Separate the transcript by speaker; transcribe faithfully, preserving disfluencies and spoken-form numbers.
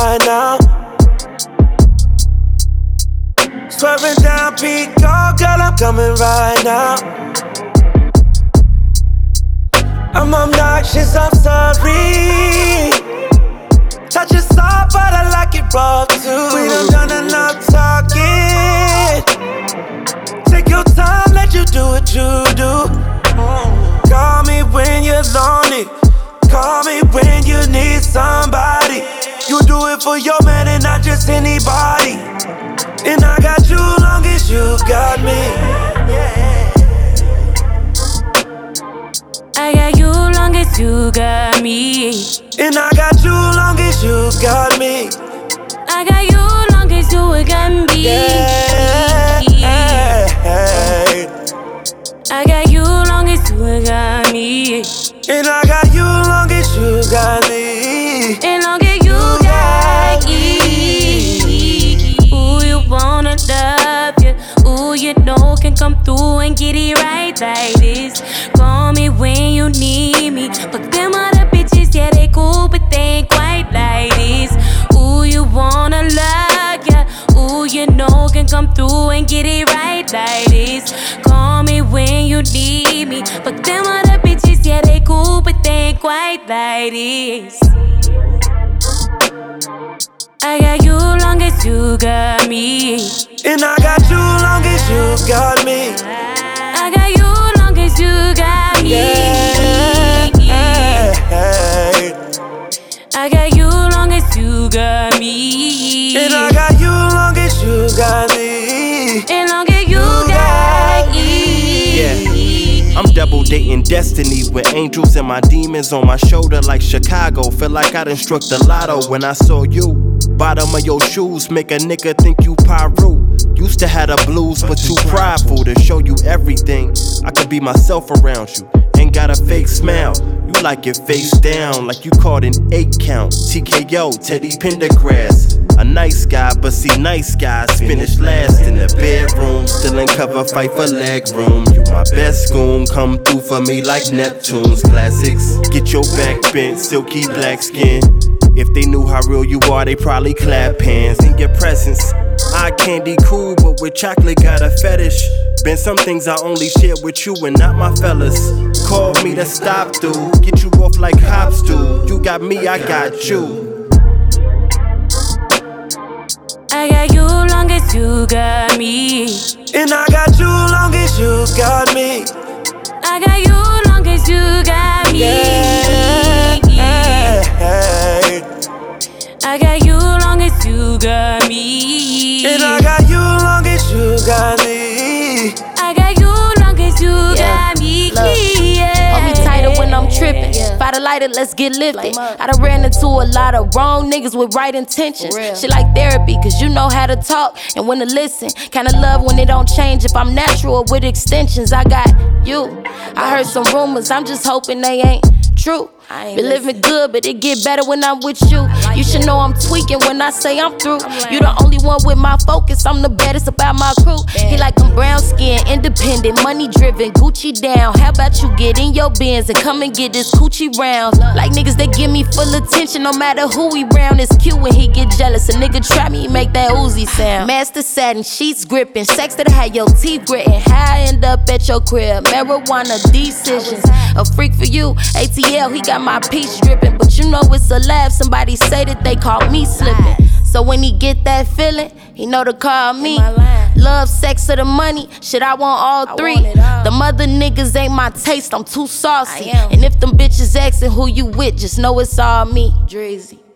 Speaker 1: right now. Swerving down Pico, girl, I'm coming right now. I'm obnoxious, I'm sorry. Touch it soft, but I like it raw too. We done done enough talking. Take your time, let you do what you do. Call me when you're lonely. Call me when you need somebody. You do it for your man and not just anybody. And I got you long as you got me.
Speaker 2: I got you long as you got me.
Speaker 1: And I got you long as you got me.
Speaker 2: I got you long as you got me.
Speaker 1: Yeah.
Speaker 2: I got you long as you got me.
Speaker 1: And I got you long as you got me.
Speaker 2: And long as you got me. Ooh, you wanna love you. Ooh, you know can come through and get it right like this. Call me when you need me. Fuck them other bitches, yeah, they cool, but they ain't quite like this. Ooh, you wanna love ya. Ooh, you know can come through and get it right like this. Call me when you need me. Fuck them other bitches, yeah, they cool, but they ain't quite like this. I got you long as you got me.
Speaker 1: And I got you long as you got me.
Speaker 2: I got you long as you got me.
Speaker 1: Yeah.
Speaker 2: I got you long as you got me.
Speaker 1: And I got you long as you got me.
Speaker 2: And long as you got me.
Speaker 3: Yeah. I'm double dating destiny with angels and my demons on my shoulder like Chicago. Feel like I done struck the lotto when I saw you. Bottom of your shoes make a nigga think you Pyru. Used to have the blues but too prideful to show you everything. I could be myself around you. Ain't got a fake smile. You like it face down like you caught an eight count. T K O, Teddy Pendergrass. A nice guy, but see nice guys finish last in the bedroom. Still in cover, fight for leg room. You my best goon, come through for me like Neptune's classics. Get your back bent, silky black skin. If they knew how real you are, they probably clap hands in your presence. Eye candy cool, but with chocolate got a fetish. Been some things I only share with you and not my fellas. Call me to stop through, get you off like hops do. You got me, I got you.
Speaker 2: I got you long as you got me.
Speaker 1: And I got you long as you got me.
Speaker 2: I got you long as you got me.
Speaker 1: Yeah.
Speaker 2: I got you long as you got me.
Speaker 1: And I got you long as you got me.
Speaker 2: I got you long as you
Speaker 4: Yeah.
Speaker 2: got me.
Speaker 4: Look,
Speaker 2: Yeah.
Speaker 4: hold me tighter when I'm tripping. Yeah. Fight a lighter, let's get lifted.
Speaker 1: uh.
Speaker 4: I done ran into a lot of wrong niggas with right intentions.
Speaker 1: For real.
Speaker 4: Shit like therapy, cause you know how to talk and when to listen. Kinda love when it don't change if I'm natural or with extensions. I got you. I heard some rumors, I'm just hoping they ain't true. Been living good, but it get better when I'm with you. You should know I'm tweaking when I say I'm through. You the only one with my focus, I'm the baddest about my crew. He like I'm brown skin, independent, money driven, Gucci down. How about you get in your Benz and come and get this coochie round? Like niggas that give me full attention, no matter who we round. It's cute when he get jealous. A nigga try me, make that Uzi sound. Master satin, sheets gripping, sex that had your teeth gritting. How I end up at your crib, marijuana decisions. A freak for you, A T L, he got my peach dripping, but you know it's a laugh. Somebody say that they caught me slipping. So when he get that feeling, he know to call me. Love, sex, or the money, shit, I want all three. The mother niggas ain't my taste, I'm too saucy. And if them bitches asking who you with, just know it's all me. Drizzy.